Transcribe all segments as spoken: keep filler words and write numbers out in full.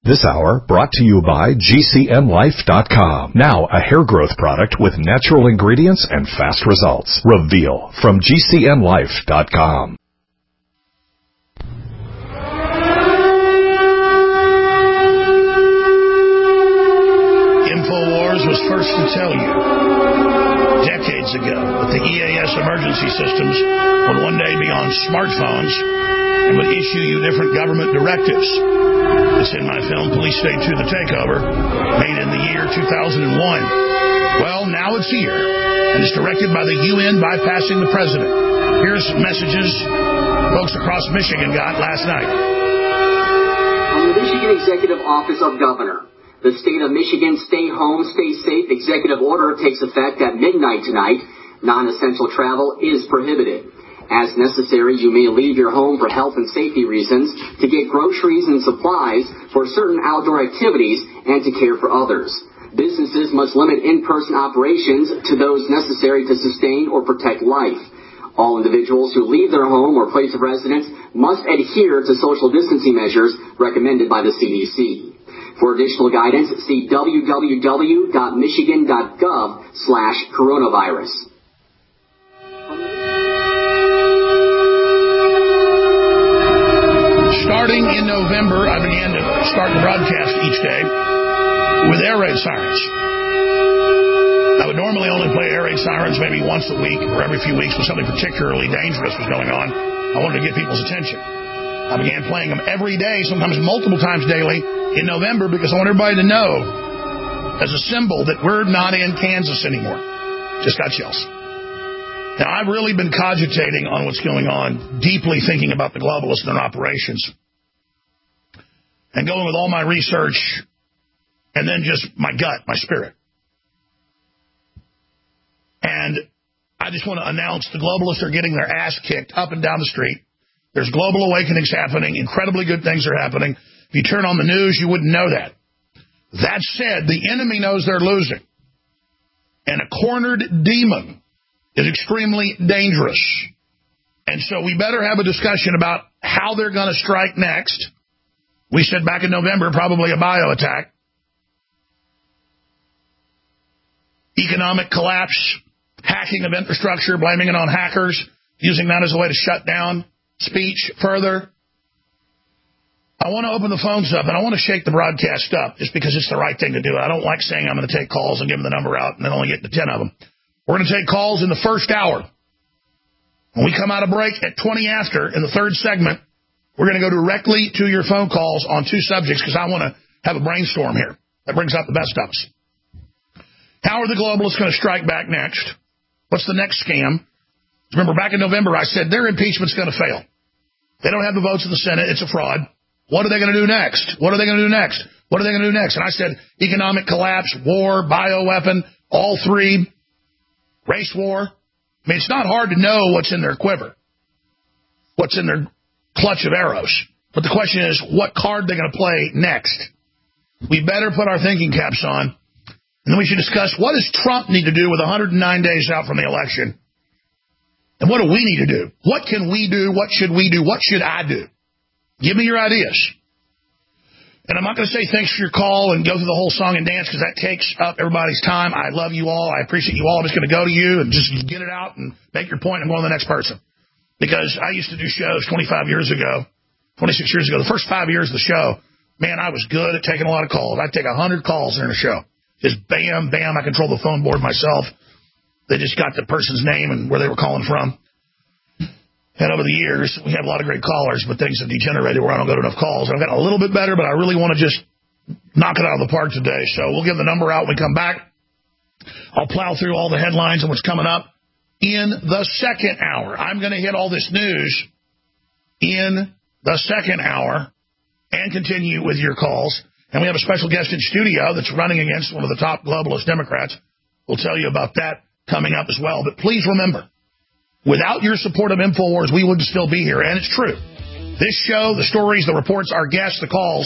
This hour brought to you by G C N Life dot com. Now a hair growth product with natural ingredients and fast results. Reveal from G C N Life dot com. InfoWars was first to tell you decades ago that the E A S emergency systems would one day be on smartphones and would issue you different government directives. It's in my film, Police State two, The Takeover, made in the year two thousand one. Well, now it's here, and it's directed by the U N bypassing the president. Here's some messages folks across Michigan got last night. From the Michigan Executive Office of Governor, the state of Michigan Stay Home, Stay Safe executive order takes effect at midnight tonight. Non-essential travel is prohibited. As necessary, you may leave your home for health and safety reasons, to get groceries and supplies, for certain outdoor activities, and to care for others. Businesses must limit in-person operations to those necessary to sustain or protect life. All individuals who leave their home or place of residence must adhere to social distancing measures recommended by the C D C. For additional guidance, see w w w dot michigan dot gov slash coronavirus. Starting in November, I began to start the broadcast each day with air raid sirens. I would normally only play air raid sirens maybe once a week or every few weeks when something particularly dangerous was going on. I wanted to get people's attention. I began playing them every day, sometimes multiple times daily, in November because I want everybody to know, as a symbol, that we're not in Kansas anymore. Just got chills. Now, I've really been cogitating on what's going on, deeply thinking about the globalists and their operations, and going with all my research, and then just my gut, my spirit. And I just want to announce the globalists are getting their ass kicked up and down the street. There's global awakenings happening. Incredibly good things are happening. If you turn on the news, you wouldn't know that. That said, the enemy knows they're losing. And a cornered demon is extremely dangerous. And so we better have a discussion about how they're going to strike next. We said back in November, probably a bio attack. Economic collapse, hacking of infrastructure, blaming it on hackers, using that as a way to shut down speech further. I want to open the phones up, and I want to shake the broadcast up just because it's the right thing to do. I don't like saying I'm going to take calls and give them the number out and then only get to ten of them. We're going to take calls in the first hour. When we come out of break at twenty after, in the third segment, we're going to go directly to your phone calls on two subjects because I want to have a brainstorm here that brings out the best of us. How are the globalists going to strike back next? What's the next scam? Remember, back in November, I said their impeachment's going to fail. They don't have the votes in the Senate. It's a fraud. What are they going to do next? What are they going to do next? What are they going to do next? And I said economic collapse, war, bioweapon, all three. Race war. I mean, it's not hard to know what's in their quiver, what's in their clutch of arrows. But the question is, what card they're going to play next? We better put our thinking caps on, and then we should discuss what does Trump need to do with one hundred nine days out from the election, and what do we need to do? What can we do? What should we do? What should I do? Give me your ideas. And I'm not going to say thanks for your call and go through the whole song and dance because that takes up everybody's time. I love you all. I appreciate you all. I'm just going to go to you and just get it out and make your point and go on to the next person. Because I used to do shows twenty-five years ago, twenty-six years ago. The first five years of the show, man, I was good at taking a lot of calls. I'd take one hundred calls during a show. Just bam, bam. I control the phone board myself. They just got the person's name and where they were calling from. And over the years, we have a lot of great callers, but things have degenerated where I don't get enough calls. I've gotten a little bit better, but I really want to just knock it out of the park today. So we'll give the number out when we come back. I'll plow through all the headlines and what's coming up in the second hour. I'm going to hit all this news in the second hour and continue with your calls. And we have a special guest in studio that's running against one of the top globalist Democrats. We'll tell you about that coming up as well. But please remember, without your support of InfoWars, we wouldn't still be here. And it's true. This show, the stories, the reports, our guests, the calls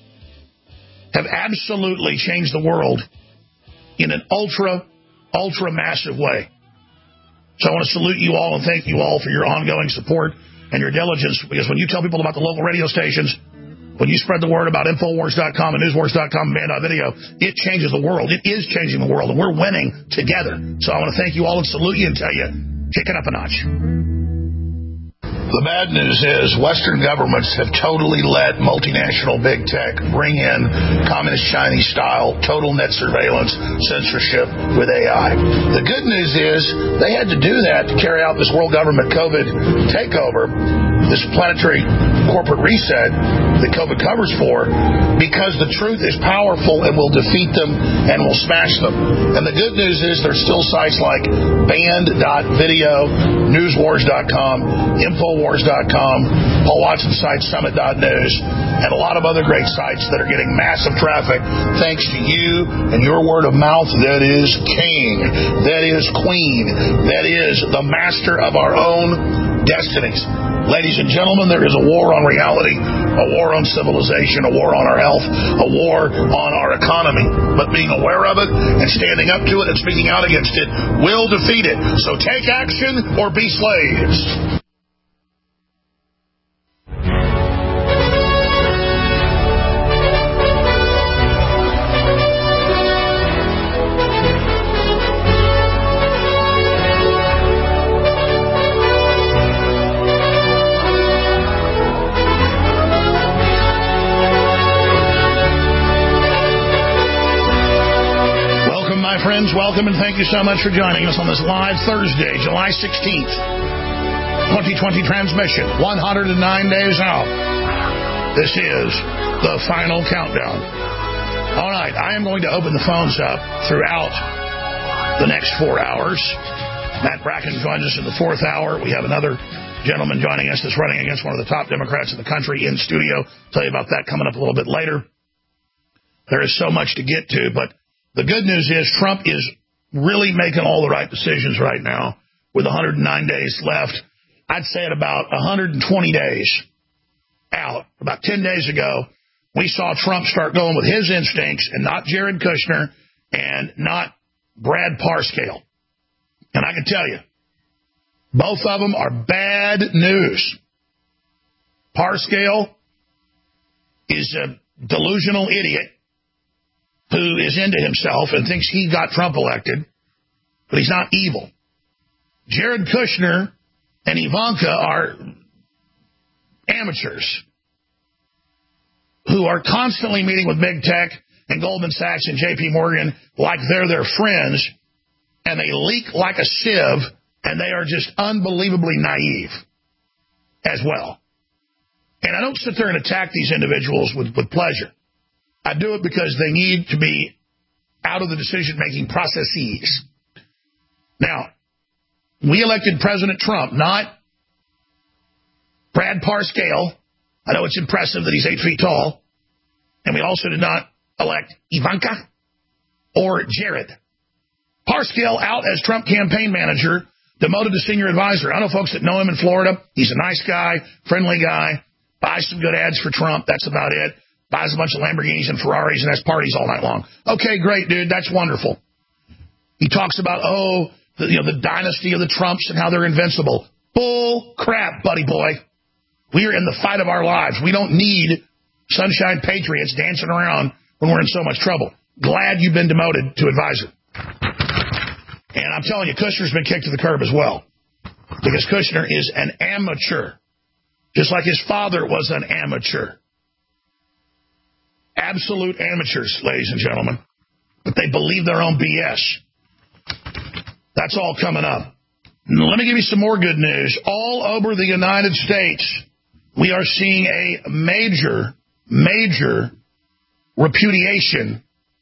have absolutely changed the world in an ultra, ultra massive way. So I want to salute you all and thank you all for your ongoing support and your diligence, because when you tell people about the local radio stations, When you spread the word about Infowars dot com and Newswars dot com and Band dot video, it changes the world. It is changing the world, and we're winning together. So I want to thank you all and salute you and tell you, kick it up a notch. The bad news is Western governments have totally let multinational big tech bring in communist Chinese style, total net surveillance, censorship with A I. The good news is they had to do that to carry out this world government COVID takeover, this planetary corporate reset that COVID covers for, because the truth is powerful and will defeat them and will smash them. And the good news is there's still sites like Band dot video, Newswars dot com, Infowars dot com, Paul Watson's site, Summit dot news, and a lot of other great sites that are getting massive traffic thanks to you and your word of mouth that is king, that is queen, that is the master of our own destinies. Ladies and gentlemen, there is a war on reality, a war on civilization, a war on our health, a war on our economy. But being aware of it and standing up to it and speaking out against it will defeat it. So take action or be slaves. Friends, welcome and thank you so much for joining us on this live Thursday, July sixteenth, twenty twenty transmission, one hundred nine days out. This is the final countdown. All right, I am going to open the phones up throughout the next four hours. Matt Bracken joins us in the fourth hour. We have another gentleman joining us that's running against one of the top Democrats in the country in studio. I'll tell you about that coming up a little bit later. There is so much to get to, but the good news is Trump is really making all the right decisions right now with one hundred nine days left. I'd say at about one hundred twenty days out, about ten days ago, we saw Trump start going with his instincts and not Jared Kushner and not Brad Parscale. And I can tell you, both of them are bad news. Parscale is a delusional idiot who is into himself and thinks he got Trump elected, but he's not evil. Jared Kushner and Ivanka are amateurs who are constantly meeting with big tech and Goldman Sachs and J P Morgan like they're their friends, and they leak like a sieve, and they are just unbelievably naive as well. And I don't sit there and attack these individuals with, with pleasure. I do it because they need to be out of the decision-making processes. Now, we elected President Trump, not Brad Parscale. I know it's impressive that he's eight feet tall. And we also did not elect Ivanka or Jared. Parscale out as Trump campaign manager, demoted to senior advisor. I know folks that know him in Florida. He's a nice guy, friendly guy, buys some good ads for Trump. That's about it. Buys a bunch of Lamborghinis and Ferraris and has parties all night long. Okay, great, dude. That's wonderful. He talks about, oh, the, you know, the dynasty of the Trumps and how they're invincible. Bull crap, buddy boy. We are in the fight of our lives. We don't need sunshine patriots dancing around when we're in so much trouble. Glad you've been demoted to advisor. And I'm telling you, Kushner's been kicked to the curb as well. Because Kushner is an amateur. Just like his father was an amateur. Absolute amateurs, ladies and gentlemen. But they believe their own B S. That's all coming up. Let me give you some more good news. All over the United States, we are seeing a major, major repudiation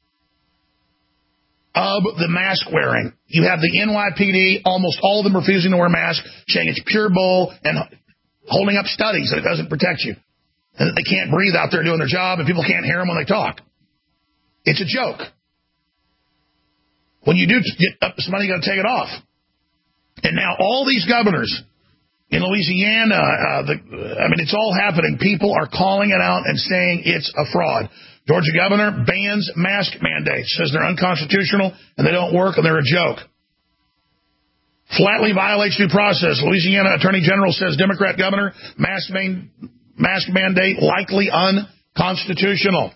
of the mask wearing. You have the N Y P D, almost all of them refusing to wear masks, saying it's pure bull and holding up studies that it doesn't protect you. And that they can't breathe out there doing their job and people can't hear them when they talk. It's a joke. When you do get up to somebody, you got to take it off. And now all these governors in Louisiana, uh, the, I mean, it's all happening. People are calling it out and saying it's a fraud. Georgia governor bans mask mandates, says they're unconstitutional and they don't work and they're a joke. Flatly violates due process. Louisiana Attorney General says Democrat governor mask man, mask mandate likely constitutional.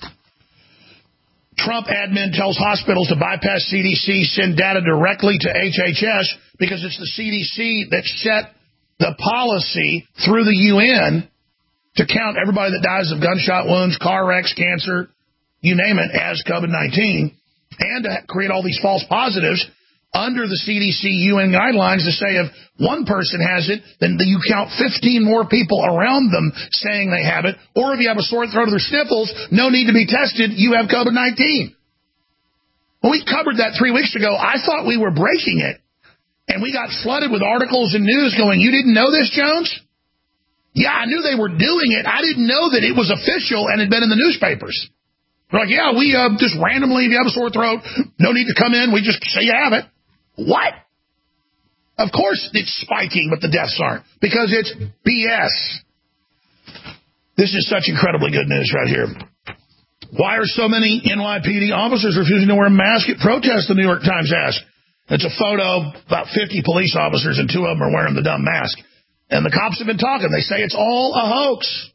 Trump admin tells hospitals to bypass C D C, send data directly to H H S because it's the C D C that set the policy through the U N to count everybody that dies of gunshot wounds, car wrecks, cancer, you name it, as COVID nineteen, and to create all these false positives under the C D C U N guidelines to say if one person has it, then you count fifteen more people around them saying they have it, or if you have a sore throat or sniffles, no need to be tested, you have COVID nineteen. When we covered that three weeks ago, I thought we were breaking it, and we got flooded with articles and news going, you didn't know this, Jones? Yeah, I knew they were doing it. I didn't know that it was official and had been in the newspapers. They're like, yeah, we uh, just randomly, if you have a sore throat, no need to come in, we just say you have it. What? Of course it's spiking, but the deaths aren't, because it's B S. This is such incredibly good news right here. Why are so many N Y P D officers refusing to wear a mask at protests, the New York Times asked. It's a photo of about fifty police officers, and two of them are wearing the dumb mask. And the cops have been talking. They say it's all a hoax.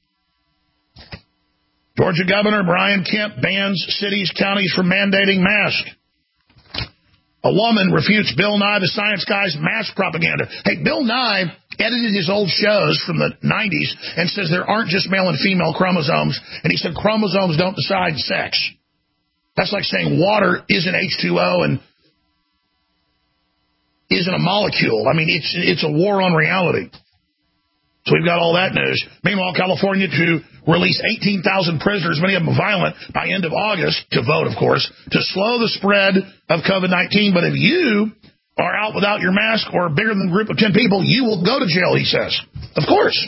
Georgia Governor Brian Kemp bans cities, counties from mandating masks. A woman refutes Bill Nye, the science guy's mask propaganda. Hey, Bill Nye edited his old shows from the nineties and says there aren't just male and female chromosomes. And he said chromosomes don't decide sex. That's like saying water isn't H two O and isn't a molecule. I mean, it's it's a war on reality. So we've got all that news. Meanwhile, California to release eighteen thousand prisoners, many of them violent, by end of August, to vote, of course, to slow the spread of COVID nineteen. But if you are out without your mask or bigger than a group of ten people, you will go to jail, he says. Of course.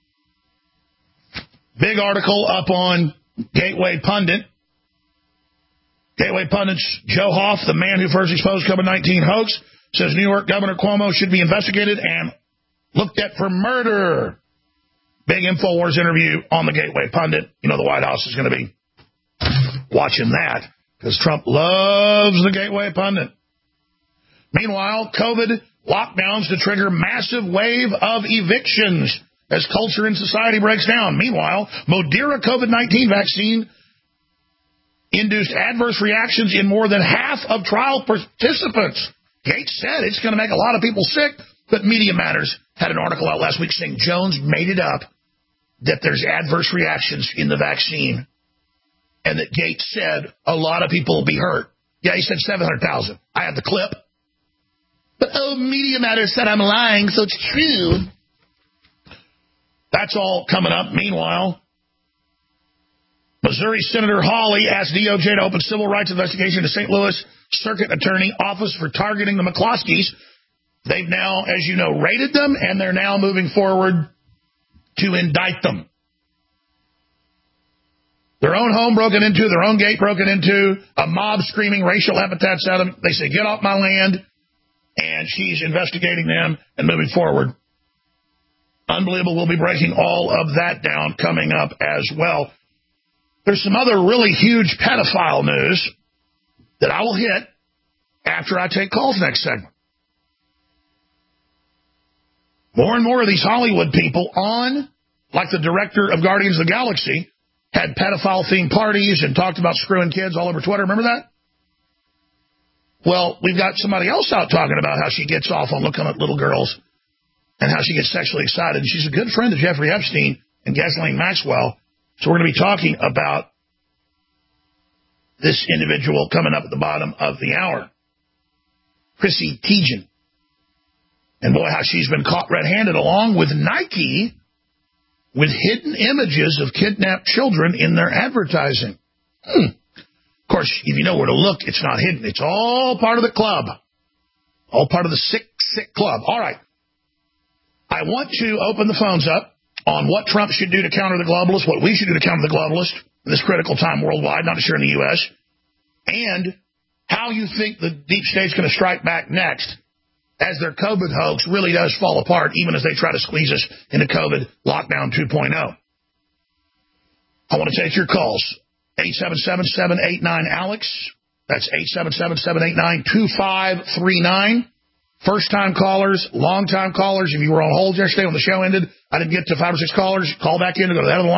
Big article up on Gateway Pundit. Gateway Pundit's Joe Hoff, the man who first exposed COVID nineteen hoax, says New York Governor Cuomo should be investigated and looked at for murder. Big InfoWars interview on the Gateway Pundit. You know the White House is going to be watching that because Trump loves the Gateway Pundit. Meanwhile, COVID lockdowns to trigger massive wave of evictions as culture and society breaks down. Meanwhile, Moderna COVID nineteen vaccine induced adverse reactions in more than half of trial participants. Gates said it's going to make a lot of people sick, but Media Matters had an article out last week saying Jones made it up that there's adverse reactions in the vaccine and that Gates said a lot of people will be hurt. Yeah, he said seven hundred thousand. I have the clip. But, oh, Media Matters said I'm lying, so it's true. That's all coming up. Meanwhile, Missouri Senator Hawley asked D O J to open civil rights investigation to Saint Louis Circuit Attorney Office for targeting the McCloskeys. They've now, as you know, raided them, and they're now moving forward to indict them. Their own home broken into, their own gate broken into, a mob screaming racial epithets at them. They say, get off my land, and she's investigating them and moving forward. Unbelievable. We'll be breaking all of that down coming up as well. There's some other really huge pedophile news that I will hit after I take calls next segment. More and more of these Hollywood people on, like the director of Guardians of the Galaxy, had pedophile-themed parties and talked about screwing kids all over Twitter. Remember that? Well, we've got somebody else out talking about how she gets off on looking at little girls and how she gets sexually excited. And she's a good friend of Jeffrey Epstein and Ghislaine Maxwell. So we're going to be talking about this individual coming up at the bottom of the hour, Chrissy Teigen. And boy, how she's been caught red-handed along with Nike with hidden images of kidnapped children in their advertising. Hmm. Of course, if you know where to look, it's not hidden. It's all part of the club. All part of the sick, sick club. All right. I want to open the phones up on what Trump should do to counter the globalists, what we should do to counter the globalists in this critical time worldwide, not just here in the U S, and how you think the deep state's going to strike back next as their COVID hoax really does fall apart, even as they try to squeeze us into COVID lockdown two point oh. I want to take your calls. eight seven seven, seven eight nine, ALEX. That's eight seven seven, seven eight nine, two five three nine. First-time callers, long-time callers. If you were on hold yesterday when the show ended, I didn't get to five or six callers. Call back in to go to the other line.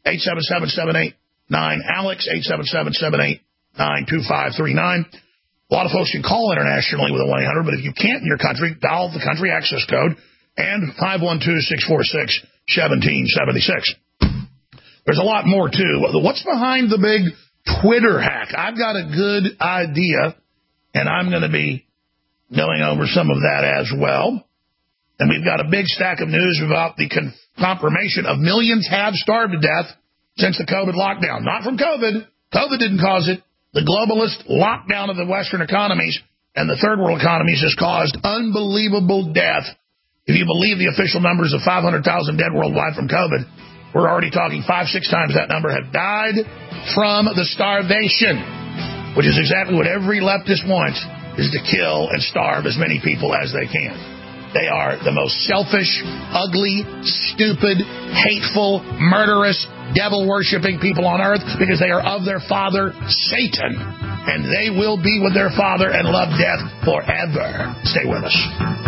eight seven seven, seven eight nine, ALEX, eight seven seven, seven eight nine, two five three nine. A lot of folks can call internationally with a one eight hundred, but if you can't in your country, dial the country access code and five one two, six four six, one seven seven six. There's a lot more, too. What's behind the big Twitter hack? I've got a good idea, and I'm going to be going over some of that as well. And we've got a big stack of news about the con- confirmation of millions have starved to death since the COVID lockdown. Not from COVID. COVID didn't cause it. The globalist lockdown of the Western economies and the third world economies has caused unbelievable death. If you believe the official numbers of five hundred thousand dead worldwide from COVID, we're already talking five, six times that number have died from the starvation, which is exactly what every leftist wants, is to kill and starve as many people as they can. They are the most selfish, ugly, stupid, hateful, murderous, devil-worshipping people on earth because they are of their father, Satan. And they will be with their father and love death forever. Stay with us.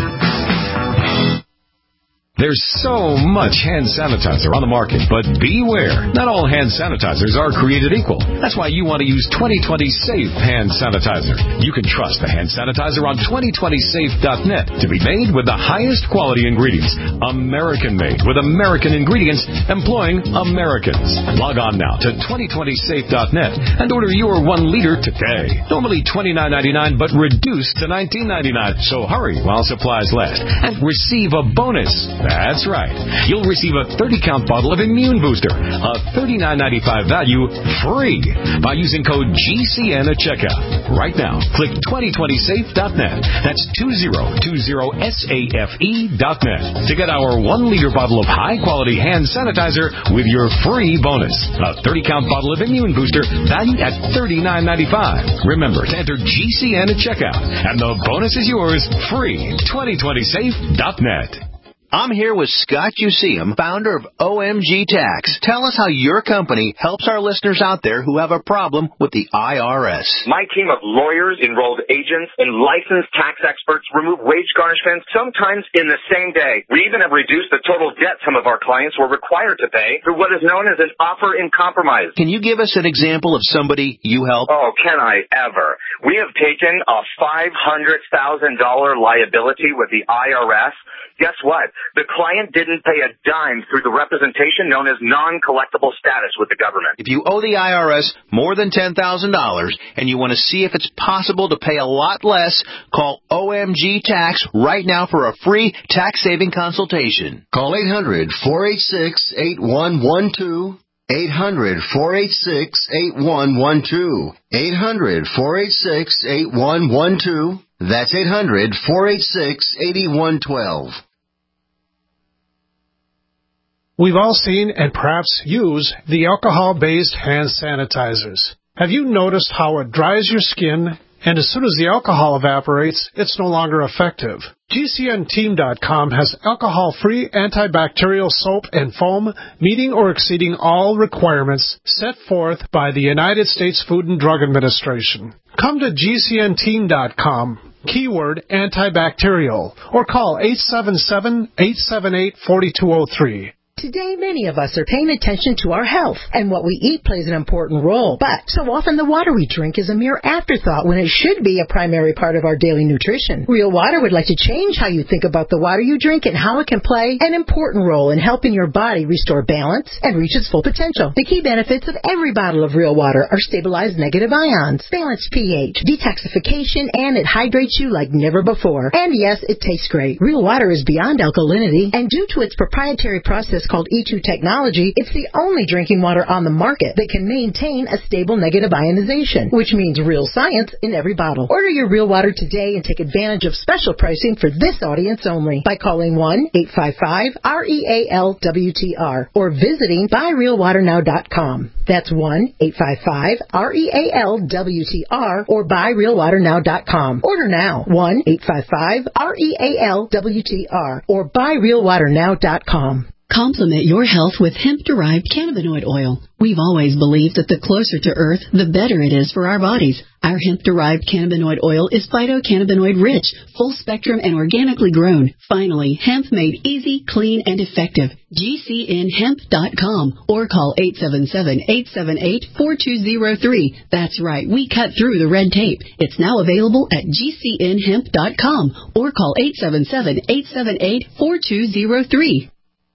There's so much hand sanitizer on the market, but beware. Not all hand sanitizers are created equal. That's why you want to use twenty twenty Safe Hand Sanitizer. You can trust the hand sanitizer on twenty twenty safe dot net to be made with the highest quality ingredients. American-made with American ingredients employing Americans. Log on now to twenty twenty safe dot net and order your one liter today. Normally twenty-nine ninety-nine, but reduced to nineteen ninety-nine. So hurry while supplies last and receive a bonus. That's right. You'll receive a thirty count bottle of Immune Booster, a thirty-nine ninety-five value, free by using code G C N at checkout. Right now, click twenty twenty safe dot net. That's twenty twenty safe dot net to get our one liter bottle of high-quality hand sanitizer with your free bonus. A thirty count bottle of Immune Booster valued at thirty-nine ninety-five. Remember to enter G C N at checkout, and the bonus is yours free. twenty twenty safe dot net. I'm here with Scott Useum, founder of O M G Tax. Tell us how your company helps our listeners out there who have a problem with the I R S. My team of lawyers, enrolled agents, and licensed tax experts remove wage garnishments sometimes in the same day. We even have reduced the total debt some of our clients were required to pay through what is known as an offer in compromise. Can you give us an example of somebody you help? Oh, can I ever? We have taken a five hundred thousand dollars liability with the I R S. Guess what? The client didn't pay a dime through the representation known as non-collectible status with the government. If you owe the I R S more than ten thousand dollars and you want to see if it's possible to pay a lot less, call O M G Tax right now for a free tax-saving consultation. Call eight hundred, four eight six, eight one one two. eight hundred, four eight six, eight one one two. eight hundred, four eight six, eight one one two. That's eight hundred, four eight six, eight one one two. We've all seen and perhaps use the alcohol-based hand sanitizers. Have you noticed how it dries your skin, and as soon as the alcohol evaporates, it's no longer effective? G C N team dot com has alcohol-free antibacterial soap and foam meeting or exceeding all requirements set forth by the United States Food and Drug Administration. Come to G C N team dot com, keyword antibacterial, or call eight seven seven, eight seven eight, four two zero three. Today, many of us are paying attention to our health, and what we eat plays an important role. But so often the water we drink is a mere afterthought when it should be a primary part of our daily nutrition. Real Water would like to change how you think about the water you drink and how it can play an important role in helping your body restore balance and reach its full potential. The key benefits of every bottle of Real Water are stabilized negative ions, balanced pH, detoxification, and it hydrates you like never before. And yes, it tastes great. Real Water is beyond alkalinity, and due to its proprietary process called E two technology, it's the only drinking water on the market that can maintain a stable negative ionization, which means real science in every bottle. Order your Real Water today and take advantage of special pricing for this audience only by calling one eight five five, R E A L W T R or visiting buy real water now dot com. That's one eight five five, R E A L W T R or buy real water now dot com. Order now, one eight five five, R E A L W T R or buy real water now dot com. Complement your health with hemp-derived cannabinoid oil. We've always believed that the closer to Earth, the better it is for our bodies. Our hemp-derived cannabinoid oil is phytocannabinoid-rich, full-spectrum, and organically grown. Finally, hemp made easy, clean, and effective. G C N hemp dot com or call eight seven seven, eight seven eight, four two zero three. That's right, we cut through the red tape. It's now available at G C N hemp dot com or call eight seven seven, eight seven eight, four two zero three.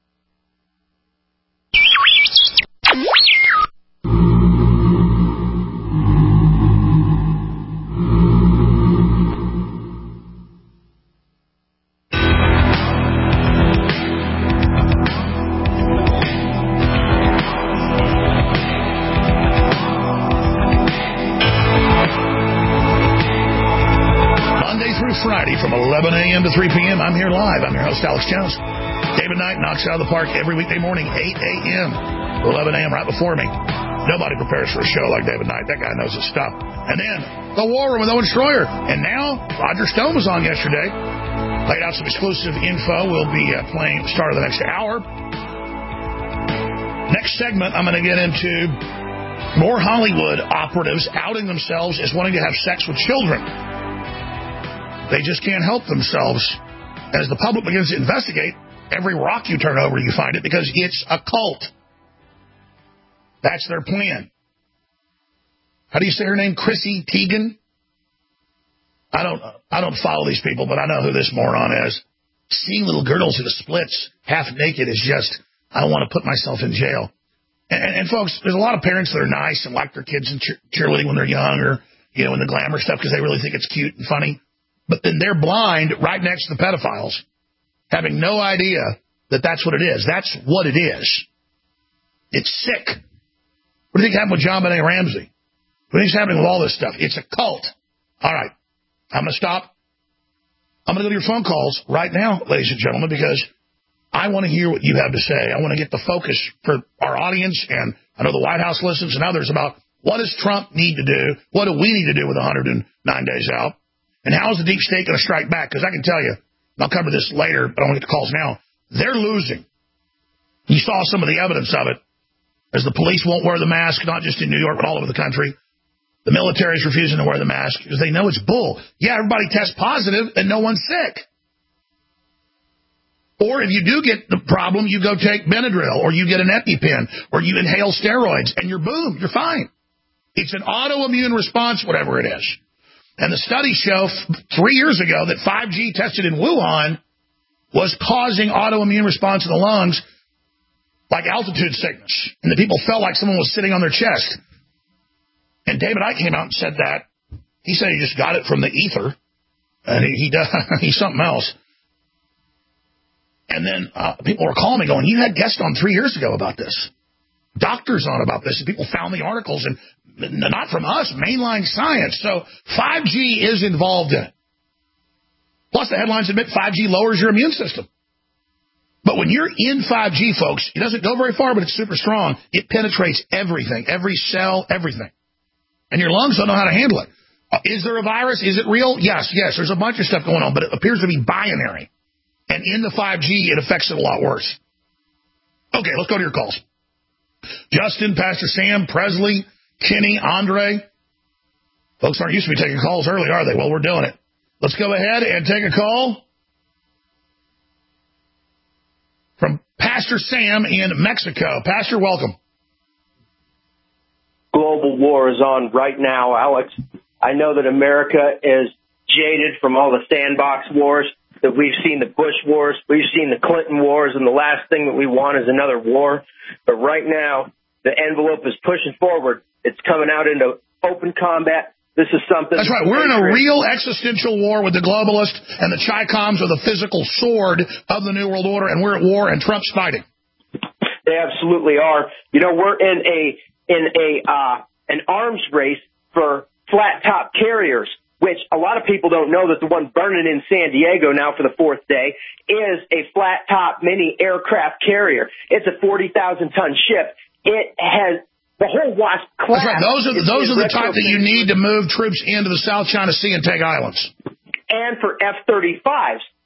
Friday from eleven a.m. to three p.m. I'm here live. I'm your host, Alex Jones. David Knight knocks out of the park every weekday morning, eight a.m. to eleven a.m. right before me. Nobody prepares for a show like David Knight. That guy knows his stuff. And then The War Room with Owen Schroyer. And now Roger Stone was on yesterday. Laid out some exclusive info. We'll be uh, playing at the start of the next hour. Next segment, I'm going to get into more Hollywood operatives outing themselves as wanting to have sex with children. They just can't help themselves. As the public begins to investigate, every rock you turn over, you find it, because it's a cult. That's their plan. How do you say her name? Chrissy Teigen? I don't I don't follow these people, but I know who this moron is. Seeing little girls in the splits, half naked, is just, I don't want to put myself in jail. And, and, and folks, there's a lot of parents that are nice and like their kids in cheer, cheerleading when they're young, or, you know, in the glamour stuff because they really think it's cute and funny. But then they're blind right next to the pedophiles, having no idea that that's what it is. That's what it is. It's sick. What do you think happened with John Benet Ramsey? What do you think's happening with all this stuff? It's a cult. All right. I'm going to stop. I'm going to go to your phone calls right now, ladies and gentlemen, because I want to hear what you have to say. I want to get the focus for our audience, and I know the White House listens, and others, about what does Trump need to do? What do we need to do with one hundred nine days out? And how is the deep state going to strike back? Because I can tell you, and I'll cover this later, but I want to get the calls now, they're losing. You saw some of the evidence of it, as the police won't wear the mask, not just in New York, but all over the country. The military is refusing to wear the mask because they know it's bull. Yeah, everybody tests positive and no one's sick. Or if you do get the problem, you go take Benadryl, or you get an EpiPen, or you inhale steroids, and you're boom, you're fine. It's an autoimmune response, whatever it is. And the studies show three years ago that five G tested in Wuhan was causing autoimmune response in the lungs, like altitude sickness. And the people felt like someone was sitting on their chest. And David Icke came out and said that. He said he just got it from the ether. And he, he does, he's something else. And then uh, people were calling me going, you had guests on three years ago about this. Doctors on about this. And people found the articles, and not from us, mainline science. So five G is involved in it. Plus the headlines admit five G lowers your immune system. But when you're in five G, folks, it doesn't go very far, but it's super strong. It penetrates everything, every cell, everything. And your lungs don't know how to handle it. Uh, is there a virus? Is it real? Yes, yes. There's a bunch of stuff going on, but it appears to be binary. And in the five G, it affects it a lot worse. Okay, let's go to your calls. Justin, Pastor Sam, Presley, Kenny, Andre. Folks aren't used to be taking calls early, are they? Well, we're doing it. Let's go ahead and take a call from Pastor Sam in Mexico. Pastor, welcome. Global war is on right now, Alex. I know that America is jaded from all the sandbox wars, that we've seen the Bush wars, we've seen the Clinton wars, and the last thing that we want is another war. But right now, the envelope is pushing forward. It's coming out into open combat. This is something... That's right. We're in a real existential war with the globalists, and the Chi-Coms are the physical sword of the New World Order, and we're at war, and Trump's fighting. They absolutely are. You know, we're in a in a uh, an arms race for flat-top carriers, which a lot of people don't know that the one burning in San Diego now for the fourth day is a flat-top mini aircraft carrier. It's a forty thousand ton ship. It has the whole WASP class. That's right. Those are, those are the type that you need to move troops into the South China Sea and take islands. And for F thirty-fives.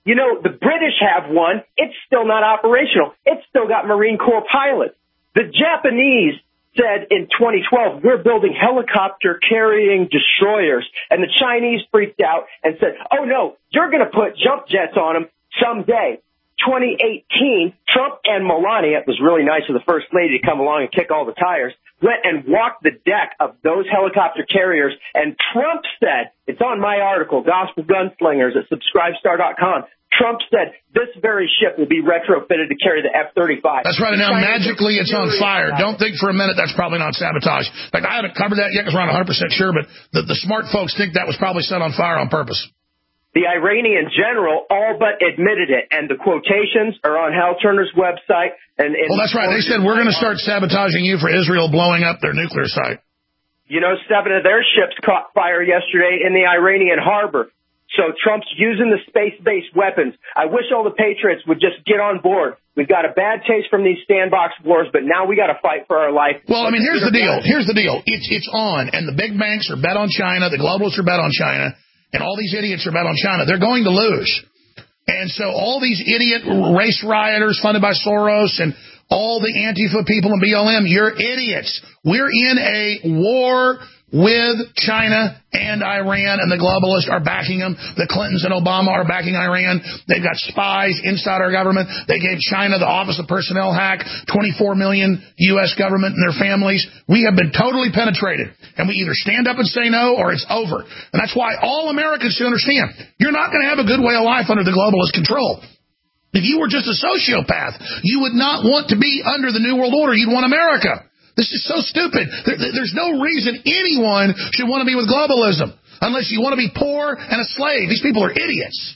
You know, the British have one. It's still not operational. It's still got Marine Corps pilots. The Japanese said in twenty twelve, we're building helicopter-carrying destroyers. And the Chinese freaked out and said, oh, no, you're going to put jump jets on them someday. twenty eighteen, Trump and Melania, it was really nice of the First Lady to come along and kick all the tires, went and walked the deck of those helicopter carriers. And Trump said, it's on my article, Gospel Gunslingers at subscribestar dot com. Trump said this very ship will be retrofitted to carry the F thirty-five. That's right. And now magically it's on fire. Don't think for a minute that's probably not sabotage. In fact, I haven't covered that yet because we're not one hundred percent sure, but the, the smart folks think that was probably set on fire on purpose. The Iranian general all but admitted it, and the quotations are on Hal Turner's website. And, and well, that's right. They said we're going to start sabotaging you for Israel blowing up their nuclear site. You know, seven of their ships caught fire yesterday in the Iranian harbor. So Trump's using the space-based weapons. I wish all the patriots would just get on board. We've got a bad taste from these sandbox wars, but now we got to fight for our life. Well, I mean, here's the deal. Here's the deal. It's it's on, and the big banks are bet on China. The globalists are bet on China, and all these idiots are bet on China. They're going to lose. And so all these idiot race rioters funded by Soros and all the Antifa people and B L M, you're idiots. We're in a war with China and Iran, and the globalists are backing them. The Clintons and Obama are backing Iran. They've got spies inside our government. They gave China the Office of Personnel hack, twenty-four million U S government and their families. We have been totally penetrated, and we either stand up and say no or it's over. And that's why all Americans should understand, you're not going to have a good way of life under the globalist control. If you were just a sociopath, you would not want to be under the New World Order. You'd want America. This is so stupid. There, there's no reason anyone should want to be with globalism unless you want to be poor and a slave. These people are idiots.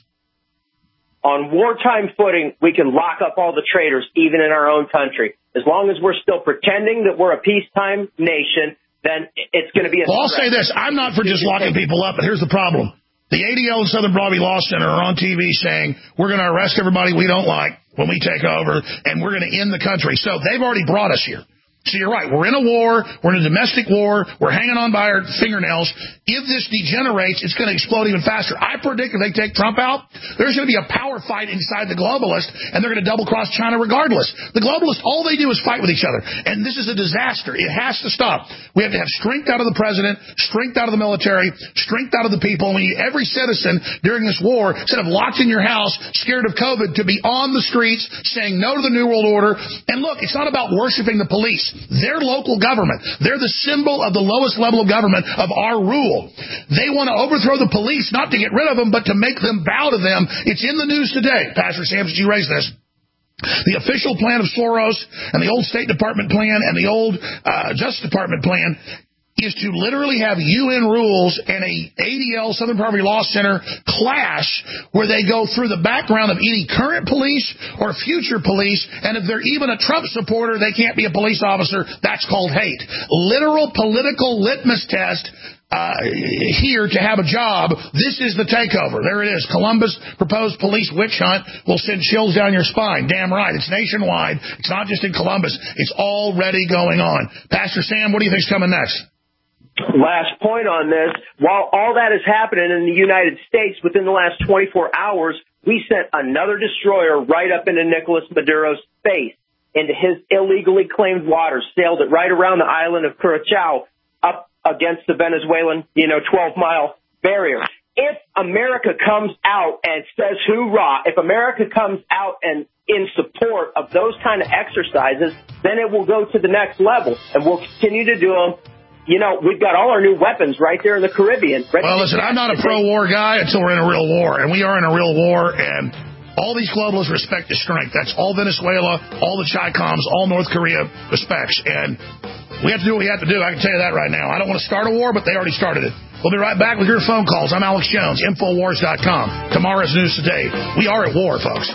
On wartime footing, we can lock up all the traitors, even in our own country. As long as we're still pretending that we're a peacetime nation, then it's going to be a Well, I'll say this. I'm not for just locking people up, but here's the problem. The A D L and Southern Broadway Law Center are on T V saying we're going to arrest everybody we don't like when we take over, and we're going to end the country. So they've already brought us here. So you're right. We're in a war. We're in a domestic war. We're hanging on by our fingernails. If this degenerates, it's going to explode even faster. I predict if they take Trump out, there's going to be a power fight inside the globalists, and they're going to double-cross China regardless. The globalists, all they do is fight with each other. And this is a disaster. It has to stop. We have to have strength out of the president, strength out of the military, strength out of the people. And we need every citizen during this war, instead of locked in your house, scared of COVID, to be on the streets saying no to the New World Order. And look, it's not about worshiping the police. They're local government. They're the symbol of the lowest level of government of our rule. They want to overthrow the police, not to get rid of them, but to make them bow to them. It's in the news today. Pastor Sampson, you raised this. The official plan of Soros and the old State Department plan and the old uh, Justice Department plan is to literally have U N rules and a A D L, Southern Poverty Law Center, clash where they go through the background of any current police or future police, and if they're even a Trump supporter, they can't be a police officer. That's called hate. Literal political litmus test uh, here to have a job. This is the takeover. There it is. Columbus proposed police witch hunt will send chills down your spine. Damn right. It's nationwide. It's not just in Columbus. It's already going on. Pastor Sam, what do you think's coming next? Last point on this, while all that is happening in the United States, within the last twenty-four hours, we sent another destroyer right up into Nicolas Maduro's face, into his illegally claimed waters, sailed it right around the island of Curacao, up against the Venezuelan, you know, twelve-mile barrier. If America comes out and says hoorah, if America comes out and in support of those kind of exercises, then it will go to the next level, and we'll continue to do them. You know, we've got all our new weapons right there in the Caribbean. Well, listen, I'm not a pro-war guy until we're in a real war, and we are in a real war, and all these globalists respect the strength. That's all Venezuela, all the Chi-Coms, all North Korea respects, and we have to do what we have to do. I can tell you that right now. I don't want to start a war, but they already started it. We'll be right back with your phone calls. I'm Alex Jones, Infowars dot com. Tomorrow's News Today. We are at war, folks.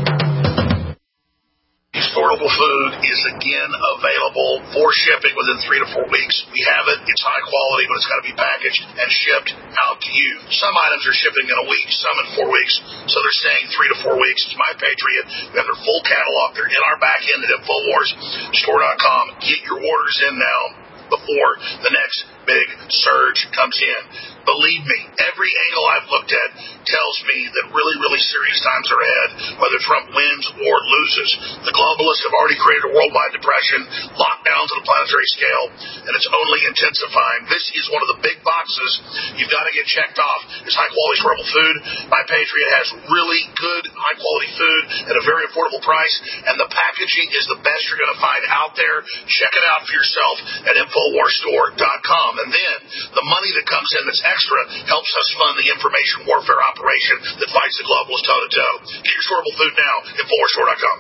Storable food is again available for shipping within three to four weeks. We have it. It's high quality, but it's got to be packaged and shipped out to you. Some items are shipping in a week, some in four weeks. So they're saying three to four weeks. It's My Patriot. We have their full catalog. They're in our back end at Infowars Store dot com. Get your orders in now before the next big surge comes in. Believe me, every angle I've looked at tells me that really, really serious times are ahead, whether Trump wins or loses. The globalists have already created a worldwide depression, lockdowns on a planetary scale, and it's only intensifying. This is one of the big boxes you've got to get checked off. It's high-quality, affordable food. My Patriot has really good, high-quality food at a very affordable price, and the packaging is the best you're going to find out there. Check it out for yourself at infowars store dot com. And then the money that comes in that's extra helps us fund the information warfare operation that fights the globalists toe-to-toe. Get your storable food now at infowars store dot com.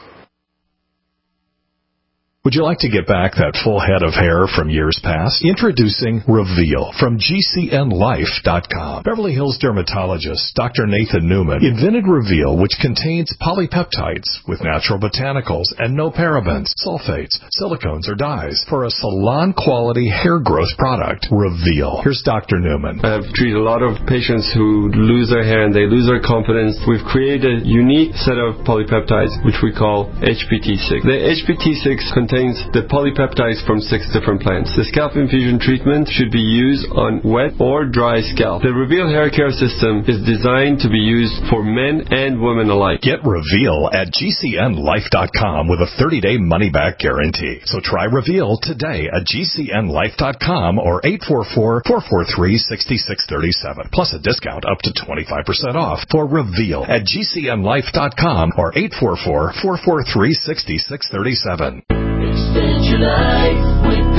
Would you like to get back that full head of hair from years past? Introducing Reveal from G C N life dot com. Beverly Hills dermatologist Doctor Nathan Newman invented Reveal, which contains polypeptides with natural botanicals and no parabens, sulfates, silicones, or dyes for a salon-quality hair growth product. Reveal. Here's Doctor Newman. I've treated a lot of patients who lose their hair and they lose their confidence. We've created a unique set of polypeptides, which we call H P T six. The H P T six contains contains the polypeptides from six different plants. The scalp infusion treatment should be used on wet or dry scalp. The Reveal hair care system is designed to be used for men and women alike. Get Reveal at G C N life dot com with a thirty-day money-back guarantee. So try Reveal today at G C N life dot com or eight four four, four four three, six six three seven. Plus a discount up to twenty-five percent off for Reveal at G C N life dot com or eight four four, four four three, six six three seven. Extend your life with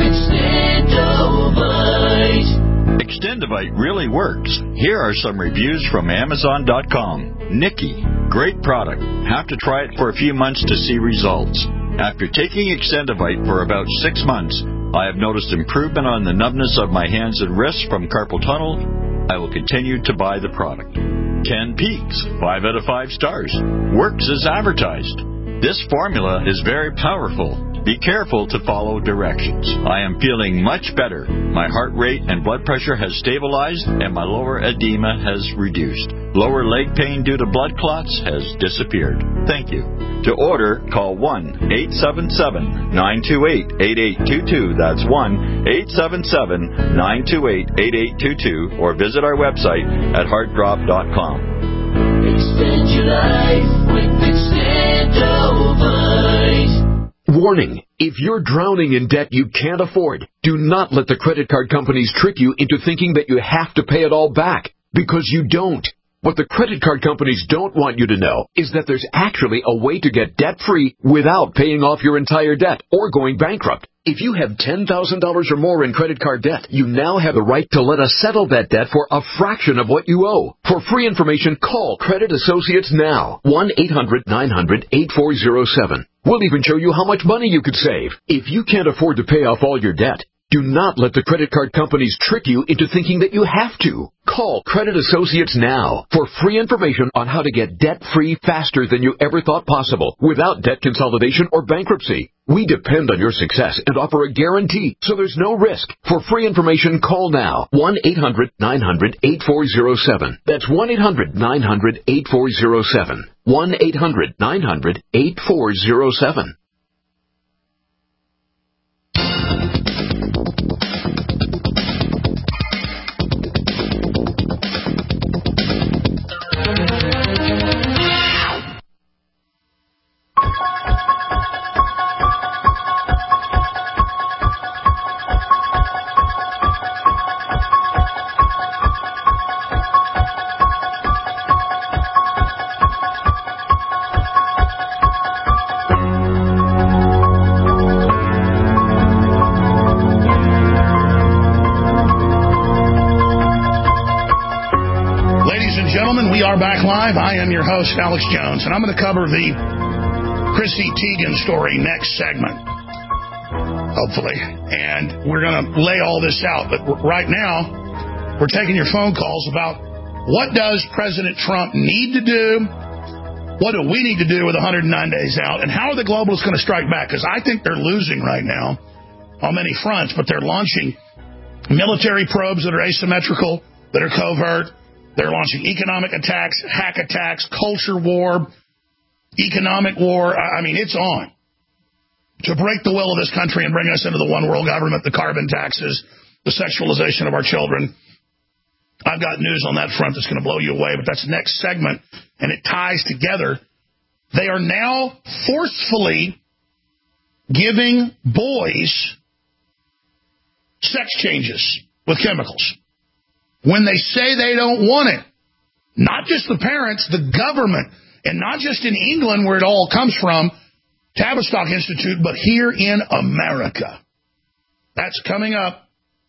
Extendovite. Extendovite really works. Here are some reviews from Amazon dot com. Nikki, great product. Have to try it for a few months to see results. After taking Extendovite for about six months, I have noticed improvement on the numbness of my hands and wrists from carpal tunnel. I will continue to buy the product. Ken Peaks, five out of five stars. Works as advertised. This formula is very powerful. Be careful to follow directions. I am feeling much better. My heart rate and blood pressure has stabilized, and my lower edema has reduced. Lower leg pain due to blood clots has disappeared. Thank you. To order, call one eight seven seven, nine two eight, eight eight two two. That's one eight seven seven, nine two eight, eight eight two two, or visit our website at heart drop dot com. Extend your life with Extendovite. Warning, if you're drowning in debt you can't afford, do not let the credit card companies trick you into thinking that you have to pay it all back, because you don't. What the credit card companies don't want you to know is that there's actually a way to get debt-free without paying off your entire debt or going bankrupt. If you have ten thousand dollars or more in credit card debt, you now have the right to let us settle that debt for a fraction of what you owe. For free information, call Credit Associates now. one eight hundred, nine hundred, eight four zero seven. We'll even show you how much money you could save. If you can't afford to pay off all your debt, do not let the credit card companies trick you into thinking that you have to. Call Credit Associates now for free information on how to get debt-free faster than you ever thought possible without debt consolidation or bankruptcy. We depend on your success and offer a guarantee, so there's no risk. For free information, call now. one eight hundred, nine hundred, eight four zero seven. That's one eight hundred, nine hundred, eight four zero seven. one eight hundred, nine hundred, eight four zero seven. Live. I am your host, Alex Jones, and I'm going to cover the Chrissy Teigen story next segment, hopefully, and we're going to lay all this out. But right now, we're taking your phone calls about what does President Trump need to do, what do we need to do with one hundred nine days out, and how are the globalists going to strike back? Because I think they're losing right now on many fronts, but they're launching military probes that are asymmetrical, that are covert. They're launching economic attacks, hack attacks, culture war, economic war. I mean, it's on. To break the will of this country and bring us into the one world government, the carbon taxes, the sexualization of our children. I've got news on that front that's going to blow you away, but that's the next segment, and it ties together. They are now forcefully giving boys sex changes with chemicals when they say they don't want it. Not just the parents, the government, and not just in England where it all comes from, Tavistock Institute, but here in America. That's coming up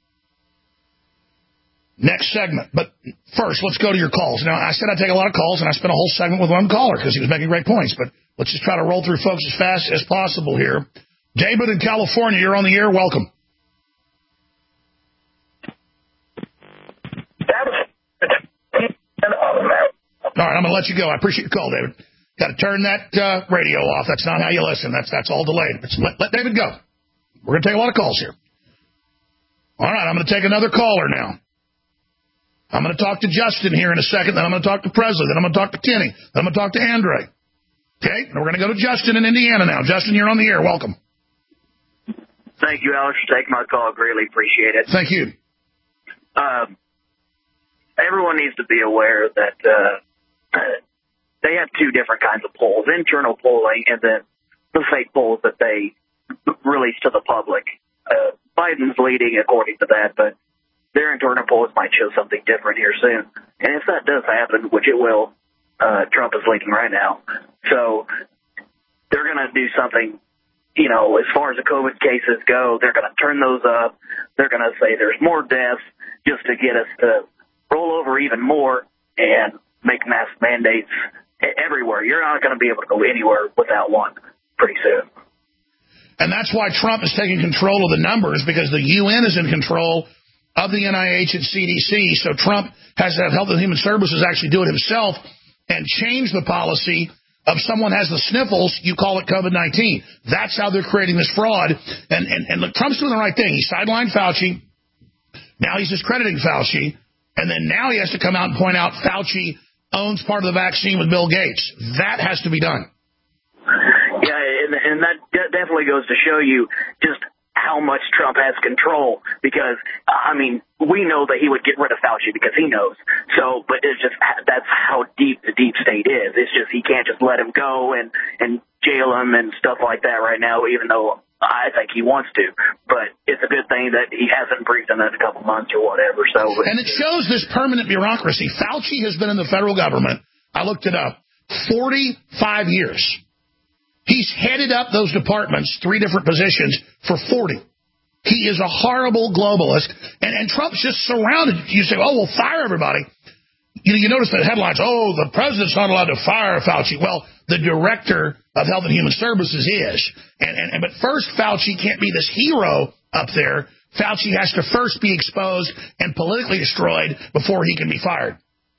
next segment. But first, let's go to your calls. Now, I said I'd take a lot of calls, and I spent a whole segment with one caller because he was making great points. But let's just try to roll through folks as fast as possible here. David in California, you're on the air. Welcome. All right, I'm going to let you go. I appreciate your call, David. Got to turn that uh, radio off. That's not how you listen. That's that's all delayed. Let, let David go. We're going to take a lot of calls here. All right, I'm going to take another caller now. I'm going to talk to Justin here in a second. Then I'm going to talk to Presley. Then I'm going to talk to Kenny. Then I'm going to talk to Andre. Okay? And we're going to go to Justin in Indiana now. Justin, you're on the air. Welcome. Thank you, Alex, for taking my call. Greatly appreciate it. Thank you. Um, everyone needs to be aware that uh, they have two different kinds of polls, internal polling and then the fake polls that they release to the public. Uh, Biden's leading according to that, but their internal polls might show something different here soon. And if that does happen, which it will, uh, Trump is leading right now. So they're going to do something, you know, as far as the COVID cases go, they're going to turn those up. They're going to say there's more deaths just to get us to roll over even more and make mask mandates everywhere. You're not going to be able to go anywhere without one pretty soon. And that's why Trump is taking control of the numbers, because the U N is in control of the N I H and C D C. So Trump has to have Health and Human Services actually do it himself and change the policy of someone has the sniffles, you call it COVID nineteen. That's how they're creating this fraud. And, and, and look, Trump's doing the right thing. He sidelined Fauci. Now he's discrediting Fauci. And then now he has to come out and point out Fauci owns part of the vaccine with Bill Gates. That has to be done. Yeah, and, and that definitely goes to show you just how much Trump has control, because, I mean, we know that he would get rid of Fauci because he knows. So, but it's just, that's how deep the deep state is. It's just, he can't just let him go and, and jail him and stuff like that right now, even though I think he wants to. But it's a good thing that he hasn't breathed in it a couple months or whatever. So, and it shows this permanent bureaucracy. Fauci has been in the federal government, I looked it up, forty-five years. He's headed up those departments, three different positions, for forty. He is a horrible globalist, and, and Trump's just surrounded. You say, oh, well, fire everybody. You, you notice the headlines, oh, the president's not allowed to fire Fauci. Well, the director of Health and Human Services is. And, and, and But first, Fauci can't be this hero up there. Fauci has to first be exposed and politically destroyed before he can be fired.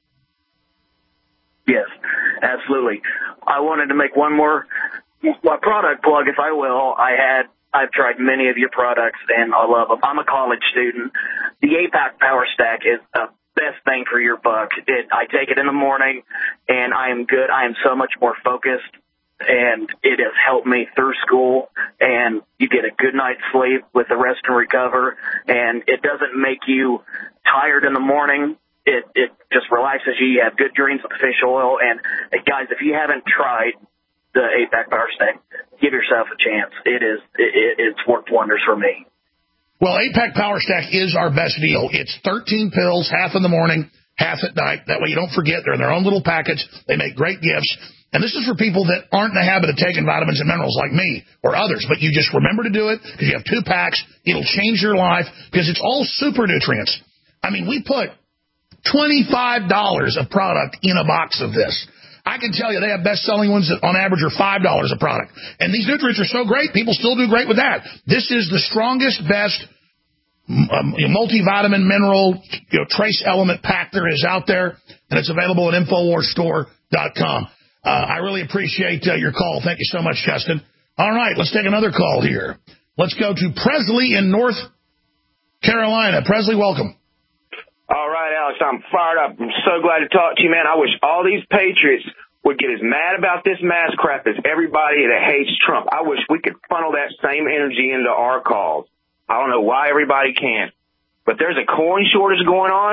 Yes, absolutely. I wanted to make one more my product plug, if I will. I had, I've tried many of your products, and I love them. I'm a college student. The APAC Power Stack is the best thing for your buck. It, I take it in the morning, and I am good. I am so much more focused, and it has helped me through school, and you get a good night's sleep with the rest and recover, and it doesn't make you tired in the morning. It, it just relaxes you. You have good dreams with fish oil, and guys, if you haven't tried the APAC Power Stack, give yourself a chance. It is, it, it's worked wonders for me. Well, APAC Power Stack is our best deal. It's thirteen pills, half in the morning, half at night. That way you don't forget. They're in their own little package. They make great gifts. And this is for people that aren't in the habit of taking vitamins and minerals like me or others. But you just remember to do it because you have two packs. It'll change your life because it's all super nutrients. I mean, we put twenty-five dollars of product in a box of this. I can tell you they have best-selling ones that on average are five dollars a product. And these nutrients are so great, people still do great with that. This is the strongest, best um, multivitamin, mineral, you know, trace element pack there is out there, and it's available at Infowars Store dot com. Uh, I really appreciate uh, your call. Thank you so much, Justin. All right, let's take another call here. Let's go to Presley in North Carolina. Presley, welcome. All right, Alex, I'm fired up. I'm so glad to talk to you, man. I wish all these patriots would get as mad about this mask crap as everybody that hates Trump. I wish we could funnel that same energy into our calls. I don't know why everybody can't. But there's a coin shortage going on.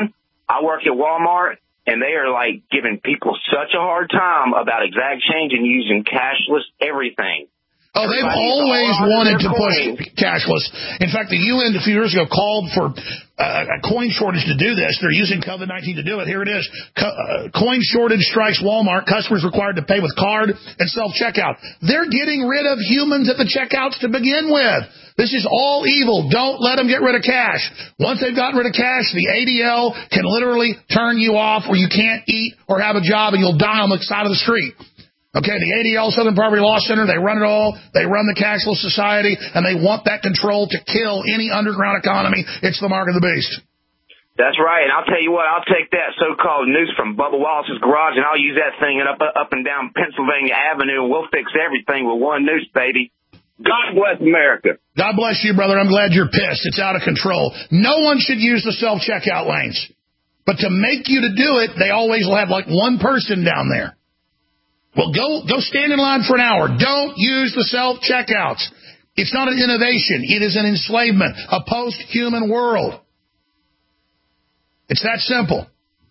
I work at Walmart, and they are, like, giving people such a hard time about exact change and using cashless everything. Oh, they've always wanted to push cashless. In fact, the U N a few years ago called for uh, a coin shortage to do this. They're using COVID nineteen to do it. Here it is. Co- uh, coin shortage strikes Walmart. Customers required to pay with card and self-checkout. They're getting rid of humans at the checkouts to begin with. This is all evil. Don't let them get rid of cash. Once they've gotten rid of cash, the A D L can literally turn you off, or you can't eat or have a job, and you'll die on the side of the street. Okay, the A D L, Southern Poverty Law Center, they run it all. They run the cashless society, and they want that control to kill any underground economy. It's the mark of the beast. That's right, and I'll tell you what, I'll take that so-called news from Bubba Wallace's garage, and I'll use that thing up up and down Pennsylvania Avenue, and we'll fix everything with one noose, baby. God bless America. God bless you, brother. I'm glad you're pissed. It's out of control. No one should use the self-checkout lanes. But to make you to do it, they always will have like one person down there. Well, go go stand in line for an hour. Don't use the self-checkouts. It's not an innovation. It is an enslavement, a post-human world. It's that simple.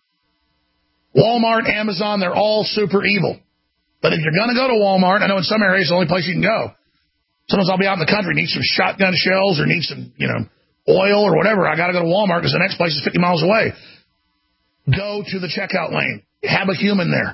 Walmart, Amazon, they're all super evil. But if you're going to go to Walmart, I know in some areas it's the only place you can go. Sometimes I'll be out in the country, need some shotgun shells or need some, you know, oil or whatever. I got to go to Walmart because the next place is fifty miles away. Go to the checkout lane. Have a human there.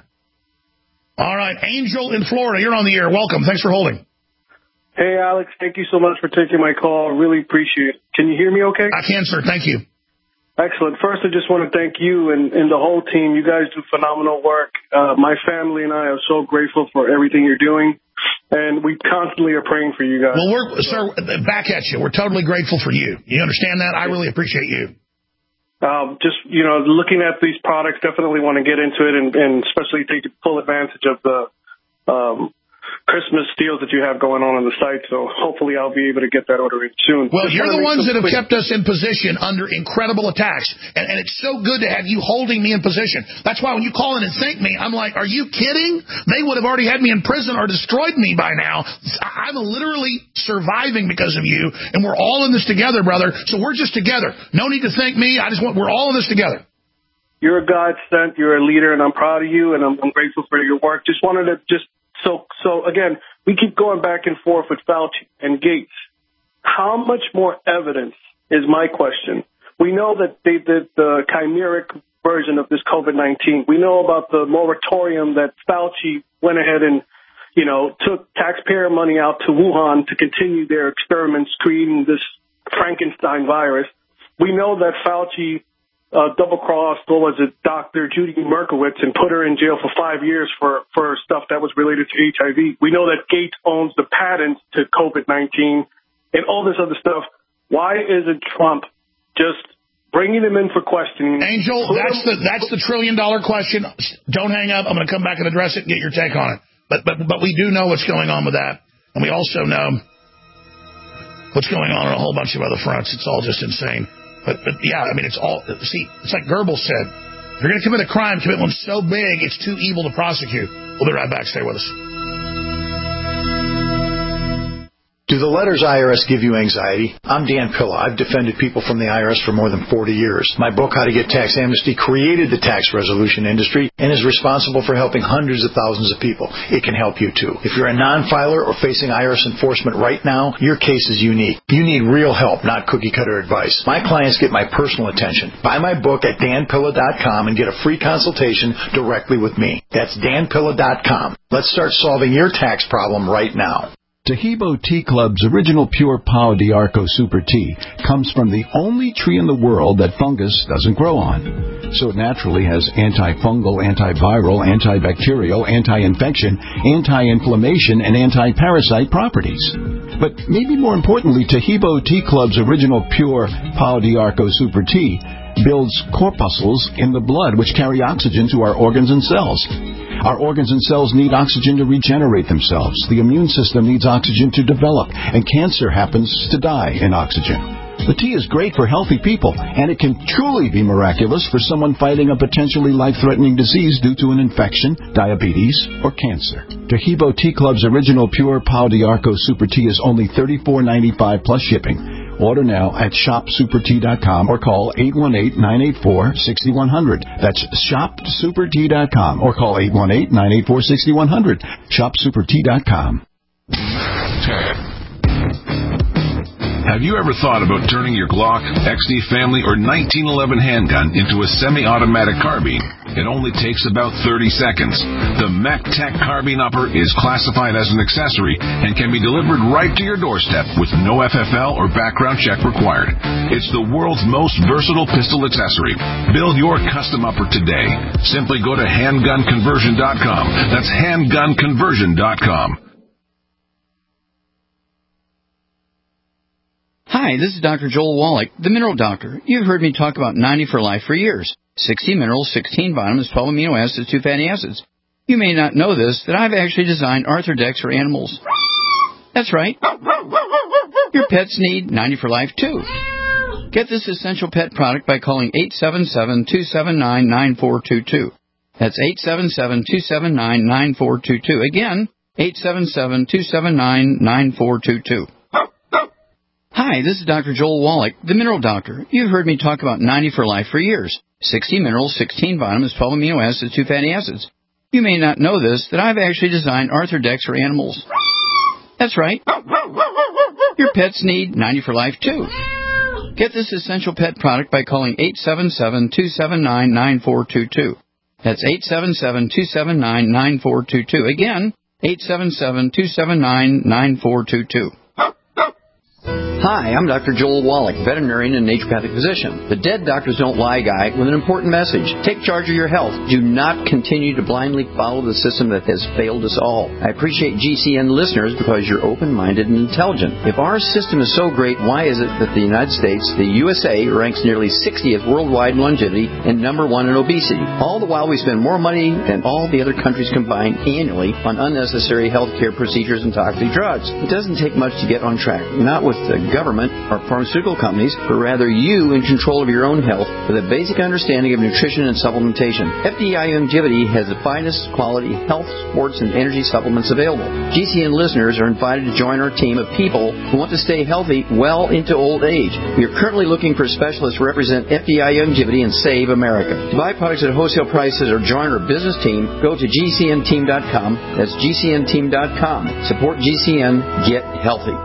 All right, Angel in Florida, you're on the air. Welcome. Thanks for holding. Hey, Alex, thank you so much for taking my call. I really appreciate it. Can you hear me okay? I can, sir. Thank you. Excellent. First, I just want to thank you and, and the whole team. You guys do phenomenal work. Uh, my family and I are so grateful for everything you're doing, and we constantly are praying for you guys. Well, we're, sir, back at you. We're totally grateful for you. You understand that? I really appreciate you. Um, just, you know, looking at these products, definitely want to get into it and, and especially take full advantage of the um, Christmas deals that you have going on on the site. So hopefully I'll be able to get that order in soon. Well, just you're the ones that have quick... kept us in position under incredible attacks. And, and it's so good to have you holding me in position. That's why when you call in and thank me, I'm like, are you kidding? They would have already had me in prison or destroyed me by now. I'm literally surviving because of you. And we're all in this together, brother. So we're just together. No need to thank me. I just want, we're all in this together. You're a godsend. You're a leader, and I'm proud of you, and I'm, I'm grateful for your work. Just wanted to just So, so again, we keep going back and forth with Fauci and Gates. How much more evidence is my question? We know that they did the chimeric version of this COVID nineteen. We know about the moratorium that Fauci went ahead and, you know, took taxpayer money out to Wuhan to continue their experiments creating this Frankenstein virus. We know that Fauci Uh, double-crossed, what was it, Doctor Judy Merkowitz, and put her in jail for five years for, for stuff that was related to H I V. We know that Gates owns the patents to COVID nineteen and all this other stuff. Why isn't Trump just bringing them in for questioning? Angel, that's the that's the trillion-dollar question. Don't hang up. I'm going to come back and address it and get your take on it. But, but, but we do know what's going on with that, and we also know what's going on on a whole bunch of other fronts. It's all just insane. But, but, yeah, I mean, it's all, see, it's like Goebbels said, if you're going to commit a crime, commit one so big, it's too evil to prosecute. We'll be right back. Stay with us. Do the letters I R S give you anxiety? I'm Dan Pilla. I've defended people from the I R S for more than forty years. My book, How to Get Tax Amnesty, created the tax resolution industry and is responsible for helping hundreds of thousands of people. It can help you, too. If you're a non-filer or facing I R S enforcement right now, your case is unique. You need real help, not cookie-cutter advice. My clients get my personal attention. Buy my book at dan pilla dot com and get a free consultation directly with me. That's dan pilla dot com. Let's start solving your tax problem right now. Tahibo Tea Club's original pure Pau d'Arco Super Tea comes from the only tree in the world that fungus doesn't grow on. So it naturally has antifungal, antiviral, antibacterial, anti-infection, anti-inflammation, and anti-parasite properties. But maybe more importantly, Tahibo Tea Club's original pure Pau d'Arco Super Tea builds corpuscles in the blood which carry oxygen to our organs and cells. Our organs and cells need oxygen to regenerate themselves. The immune system needs oxygen to develop, and cancer happens to die in oxygen. The tea is great for healthy people, and it can truly be miraculous for someone fighting a potentially life-threatening disease due to an infection, diabetes, or cancer. Tahibo Tea Club's original pure Pau d'Arco Super Tea is only thirty-four ninety-five plus shipping. Order now at shop super tea dot com or call eight one eight, nine eight four, six one zero zero. That's shop super tea dot com or call eight one eight, nine eight four, six one zero zero. shop super tea dot com. Have you ever thought about turning your Glock, X D Family, or nineteen eleven handgun into a semi-automatic carbine? It only takes about thirty seconds. The MechTech Carbine Upper is classified as an accessory and can be delivered right to your doorstep with no F F L or background check required. It's the world's most versatile pistol accessory. Build your custom upper today. Simply go to handgun conversion dot com. That's handgun conversion dot com. Hi, this is Doctor Joel Wallach, the Mineral Doctor. You've heard me talk about ninety for Life for years. sixty minerals, sixteen vitamins, twelve amino acids, two fatty acids. You may not know this, that I've actually designed Arthrodex for animals. That's right. Your pets need ninety for Life, too. Get this essential pet product by calling eight seven seven, two seven nine, nine four two two. That's eight seven seven, two seven nine, nine four two two. Again, eight seven seven, two seven nine, nine four two two. Hi, this is Doctor Joel Wallach, the Mineral Doctor. You've heard me talk about ninety for Life for years. sixty minerals, sixteen vitamins, twelve amino acids, two fatty acids. You may not know this, that I've actually designed Arthrodex for animals. That's right. Your pets need ninety for Life, too. Get this essential pet product by calling eight seven seven, two seven nine, nine four two two. That's eight seven seven, two seven nine, nine four two two. Again, eight seven seven, two seven nine, nine four two two. Hi, I'm Doctor Joel Wallach, veterinarian and naturopathic physician. The Dead Doctors Don't Lie guy with an important message. Take charge of your health. Do not continue to blindly follow the system that has failed us all. I appreciate G C N listeners because you're open-minded and intelligent. If our system is so great, why is it that the United States, the U S A, ranks nearly sixtieth worldwide in longevity and number one in obesity? All the while we spend more money than all the other countries combined annually on unnecessary health care procedures and toxic drugs. It doesn't take much to get on track. Not with the government or pharmaceutical companies, but rather you in control of your own health with a basic understanding of nutrition and supplementation. F D I Longevity has the finest quality health, sports, and energy supplements available. G C N listeners are invited to join our team of people who want to stay healthy well into old age. We are currently looking for specialists to represent F D I Longevity and Save America. To buy products at wholesale prices or join our business team, go to G C N team dot com. That's G C N team dot com. Support G C N. Get healthy.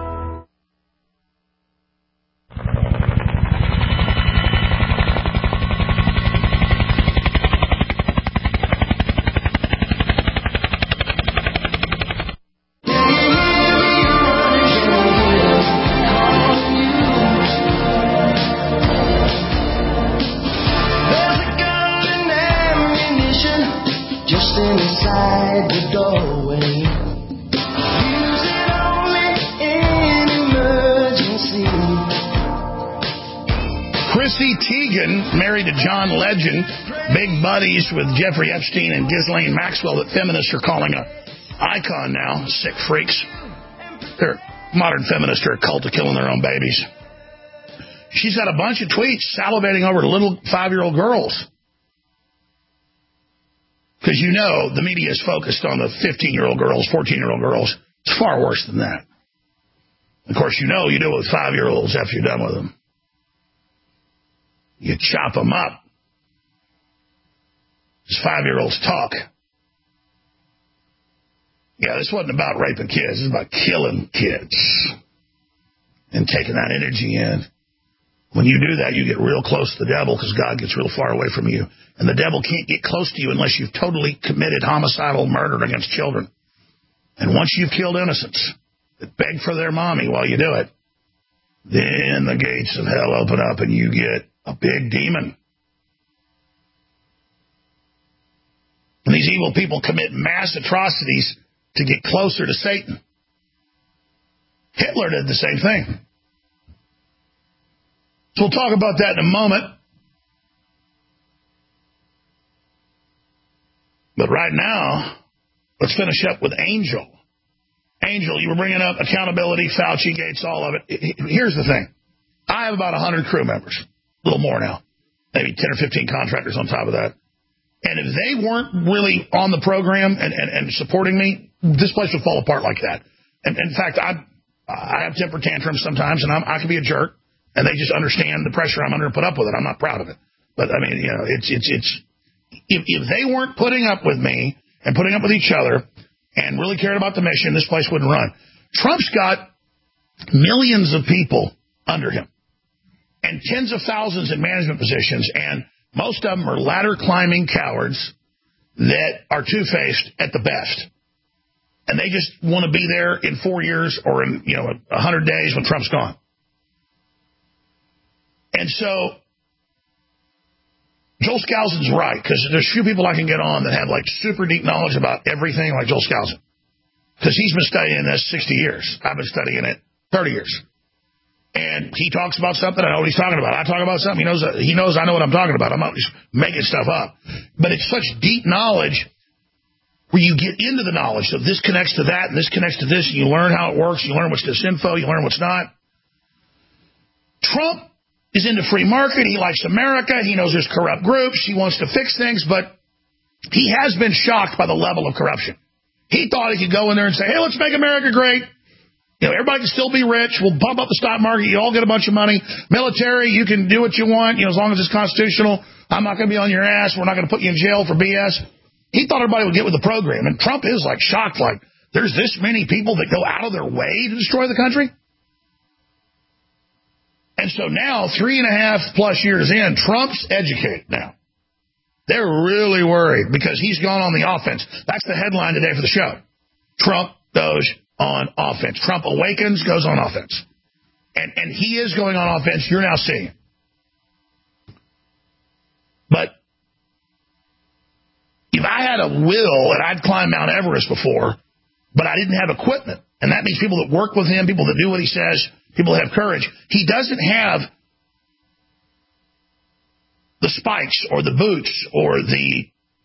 Married to John Legend, big buddies with Jeffrey Epstein and Ghislaine Maxwell that feminists are calling a icon now. Sick freaks. They're modern feminists are a cult of killing their own babies. She's got a bunch of tweets salivating over little five-year-old girls. Because you know the media is focused on the fifteen-year-old girls, fourteen-year-old girls. It's far worse than that. Of course, you know you do it with five-year-olds after you're done with them. You chop them up. As five-year-olds talk. Yeah, this wasn't about raping kids. This is about killing kids and taking that energy in. When you do that, you get real close to the devil because God gets real far away from you. And the devil can't get close to you unless you've totally committed homicidal murder against children. And once you've killed innocents that beg for their mommy while you do it, then the gates of hell open up and you get a big demon. And these evil people commit mass atrocities to get closer to Satan. Hitler did the same thing. So we'll talk about that in a moment. But right now, let's finish up with Angel. Angel, you were bringing up accountability, Fauci, Gates, all of it. Here's the thing. I have about one hundred crew members. A little more now. Maybe ten or fifteen contractors on top of that. And if they weren't really on the program and, and, and supporting me, this place would fall apart like that. And in fact, I I have temper tantrums sometimes, and I'm, I can be a jerk. And they just understand the pressure I'm under and put up with it. I'm not proud of it. But, I mean, you know, it's, it's, it's, if, if they weren't putting up with me and putting up with each other and really cared about the mission, this place wouldn't run. Trump's got millions of people under him and tens of thousands in management positions, and most of them are ladder-climbing cowards that are two-faced at the best. And they just want to be there in four years or in, you know, a hundred days when Trump's gone. And so Joel Skousen's right, because there's few people I can get on that have, like, super deep knowledge about everything like Joel Skousen. Because he's been studying this sixty years. I've been studying it thirty years. And he talks about something, I know what he's talking about. I talk about something, he knows he knows I know what I'm talking about. I'm not just making stuff up. But it's such deep knowledge where you get into the knowledge. So this connects to that, and this connects to this, and you learn how it works, you learn what's disinfo, you learn what's not. Trump is into free market, he likes America, he knows there's corrupt groups, he wants to fix things, but he has been shocked by the level of corruption. He thought he could go in there and say, hey, let's make America great. You know, everybody can still be rich. We'll pump up the stock market. You all get a bunch of money. Military, you can do what you want, you know, as long as it's constitutional. I'm not going to be on your ass. We're not going to put you in jail for B S. He thought everybody would get with the program. And Trump is, like, shocked, like, there's this many people that go out of their way to destroy the country? And so now, three and a half plus years in, Trump's educated now. They're really worried because he's gone on the offense. That's the headline today for the show. Trump goes on offense. Trump awakens, goes on offense. And and he is going on offense. You're now seeing it. But if I had a will and I'd climbed Mount Everest before, but I didn't have equipment, and that means people that work with him, people that do what he says, people that have courage, he doesn't have the spikes or the boots or the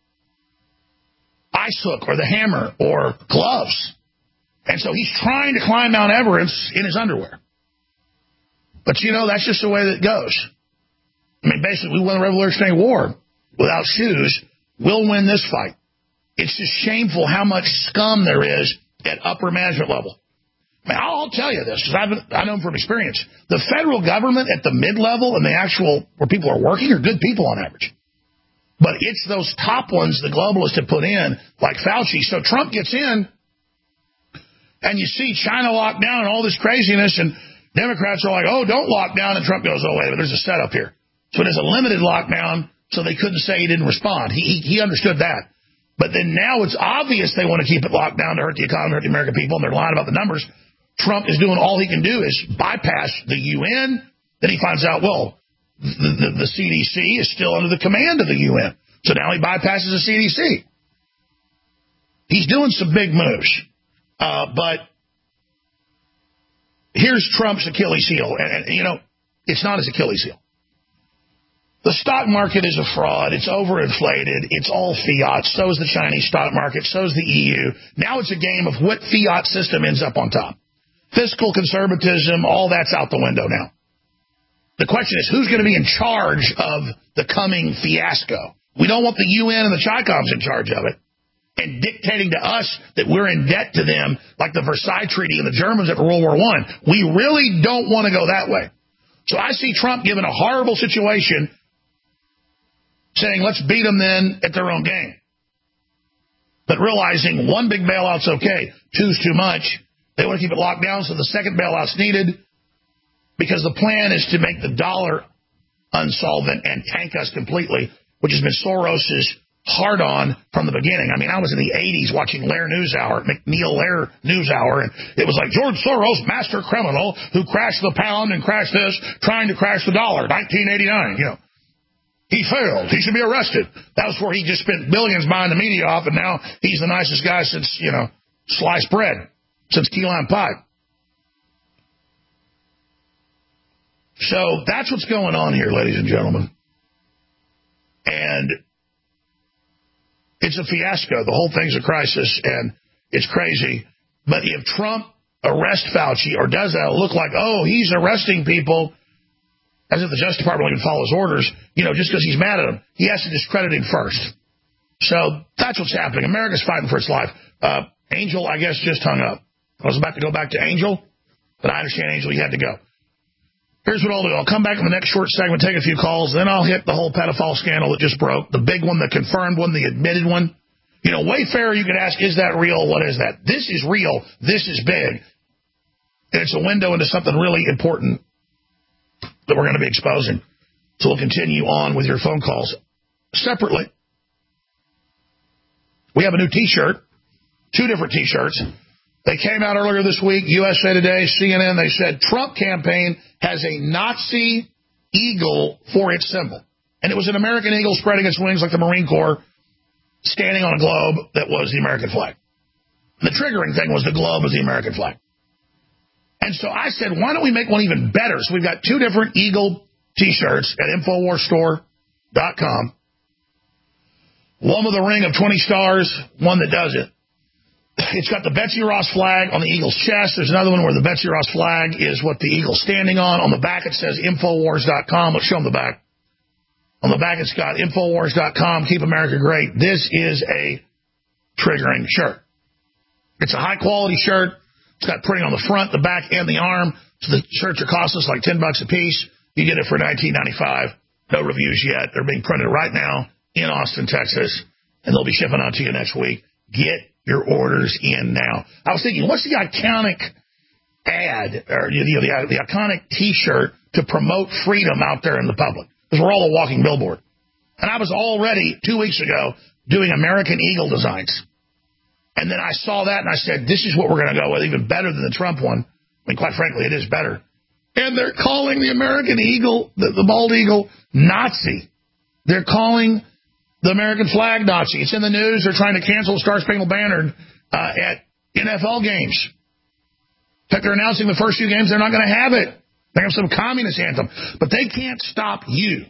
ice hook or the hammer or gloves. And so he's trying to climb Mount Everest in his underwear. But, you know, that's just the way that it goes. I mean, basically, we won the Revolutionary War without shoes. We'll win this fight. It's just shameful how much scum there is at upper management level. I mean, I'll tell you this, because I know from experience. The federal government at the mid-level and the actual, where people are working, are good people on average. But it's those top ones the globalists have put in, like Fauci. So Trump gets in, and you see China locked down and all this craziness, and Democrats are like, oh, don't lock down, and Trump goes, oh, wait a minute, there's a setup here. So there's a limited lockdown, so they couldn't say he didn't respond. He, he, he understood that. But then now it's obvious they want to keep it locked down to hurt the economy, hurt the American people, and they're lying about the numbers. Trump is doing all he can do is bypass the U N. Then he finds out, well, the, the, the C D C is still under the command of the U N. So now he bypasses the C D C. He's doing some big moves. Uh, but here's Trump's Achilles heel. And, and, you know, it's not his Achilles heel. The stock market is a fraud. It's overinflated. It's all fiat. So is the Chinese stock market. So is the E U. Now it's a game of what fiat system ends up on top. Fiscal conservatism, all that's out the window now. The question is, who's going to be in charge of the coming fiasco? We don't want the U N and the Chi-Coms in charge of it and dictating to us that we're in debt to them like the Versailles Treaty and the Germans after World War One. We really don't want to go that way. So I see Trump given a horrible situation saying, let's beat them then at their own game. But realizing one big bailout's okay, two's too much. They want to keep it locked down, so the second bailout's needed because the plan is to make the dollar unsolvent and tank us completely, which has been Soros's hard-on from the beginning. I mean, I was in the eighties watching Lehrer NewsHour, McNeil Lehrer NewsHour, and it was like George Soros, master criminal, who crashed the pound and crashed this, trying to crash the dollar, nineteen eighty-nine, you know. He failed. He should be arrested. That was where he just spent billions buying the media off, and now he's the nicest guy since, you know, sliced bread, since key lime pie. So that's what's going on here, ladies and gentlemen. And it's a fiasco. The whole thing's a crisis, and it's crazy. But if Trump arrests Fauci or does that, it'll look like, oh, he's arresting people as if the Justice Department will even follow his orders, you know, just because he's mad at him. He has to discredit him first. So that's what's happening. America's fighting for its life. Uh, Angel, I guess, just hung up. I was about to go back to Angel, but I understand, Angel, you had to go. Here's what I'll do. I'll come back in the next short segment, take a few calls, then I'll hit the whole pedophile scandal that just broke, the big one, the confirmed one, the admitted one. You know, Wayfair, you could ask, is that real? What is that? This is real. This is big. And it's a window into something really important that we're going to be exposing. So we'll continue on with your phone calls. Separately, we have a new T-shirt, two different T-shirts. They came out earlier this week, U S A Today, C N N. They said Trump campaign has a Nazi eagle for its symbol. And it was an American eagle spreading its wings like the Marine Corps, standing on a globe that was the American flag. The triggering thing was the globe was the American flag. And so I said, why don't we make one even better? So we've got two different eagle T-shirts at Infowars Store dot com. One with a ring of twenty stars, one that doesn't. It's got the Betsy Ross flag on the eagle's chest. There's another one where the Betsy Ross flag is what the eagle's standing on. On the back, it says Infowars dot com. Let's show them the back. On the back, it's got Infowars dot com. Keep America great. This is a triggering shirt. It's a high-quality shirt. It's got printing on the front, the back, and the arm. So the shirts are cost us like ten bucks a piece. You get it for nineteen ninety-five. No reviews yet. They're being printed right now in Austin, Texas, and they'll be shipping out to you next week. Get your orders in now. I was thinking, what's the iconic ad or you know, the, the iconic T-shirt to promote freedom out there in the public? Because we're all a walking billboard. And I was already, two weeks ago, doing American Eagle designs. And then I saw that and I said, this is what we're going to go with, even better than the Trump one. I mean, quite frankly, it is better. And they're calling the American Eagle, the, the bald eagle, Nazi. They're calling the American flag Nazi. It's in the news. They're trying to cancel the Star Spangled Banner uh, at N F L games. In fact, they're announcing the first few games they're not going to have it. They have some communist anthem. But they can't stop you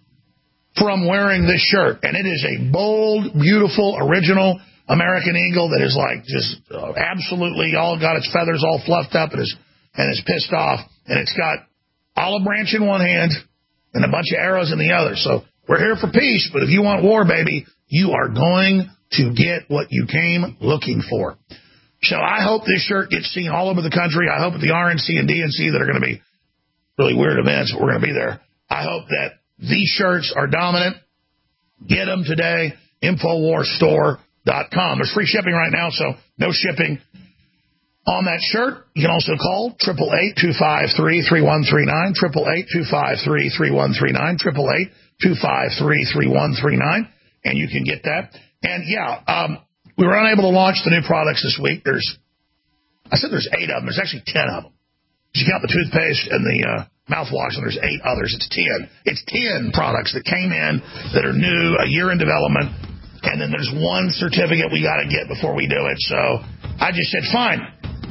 from wearing this shirt. And it is a bold, beautiful, original American Eagle that is like just uh, absolutely all got its feathers all fluffed up and is, and is pissed off. And it's got olive branch in one hand and a bunch of arrows in the other. So we're here for peace, but if you want war, baby, you are going to get what you came looking for. So I hope this shirt gets seen all over the country. I hope at the R N C and D N C that are going to be really weird events, but we're going to be there. I hope that these shirts are dominant. Get them today, Infowars Store dot com. There's free shipping right now, so no shipping on that shirt. You can also call eight eight eight, two five three, three one three nine, eight eight eight, two five three, three one three nine, eight eight eight, two five three, three one three nine, and you can get that. And, yeah, um, we were unable to launch the new products this week. There's, I said there's eight of them. There's actually ten of them. If you count the toothpaste and the uh, mouthwash, and there's eight others. It's ten. It's ten products that came in that are new, a year in development, and then there's one certificate we got to get before we do it. So I just said, fine.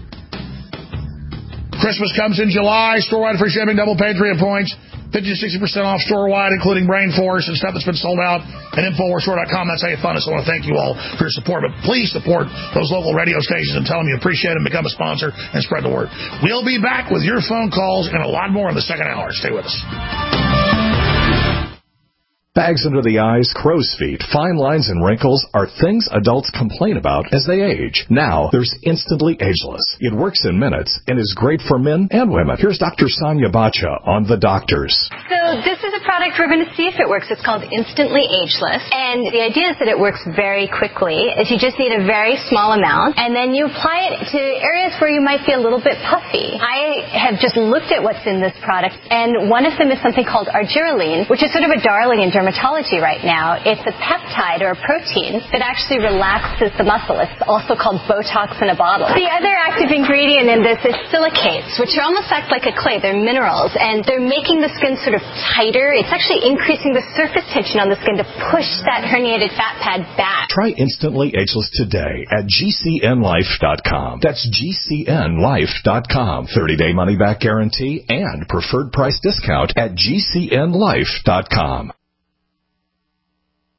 Christmas comes in July. Store-wide free shipping, double paid, three points. fifty to sixty percent off store-wide, including Brain Force and stuff that's been sold out at Infowars Store dot com. That's how you fund us. I want to thank you all for your support. But please support those local radio stations and tell them you appreciate them, become a sponsor, and spread the word. We'll be back with your phone calls and a lot more in the second hour. Stay with us. Bags under the eyes, crow's feet, fine lines, and wrinkles are things adults complain about as they age. Now, there's Instantly Ageless. It works in minutes and is great for men and women. Here's Doctor Sonia Bacha on The Doctors. So this is a product we're going to see if it works. It's called Instantly Ageless. And the idea is that it works very quickly. Is you just need a very small amount, and then you apply it to areas where you might be a little bit puffy. I have just looked at what's in this product, and one of them is something called argireline, which is sort of a darling in dermatology right now. It's a peptide or a protein that actually relaxes the muscle. It's also called Botox in a bottle. The other active ingredient in this is silicates, which almost act like a clay. They're minerals, and they're making the skin sort of tighter. It's actually increasing the surface tension on the skin to push that herniated fat pad back. Try Instantly Ageless today at G C N life dot com. That's G C N life dot com. thirty-day money-back guarantee and preferred price discount at G C N life dot com.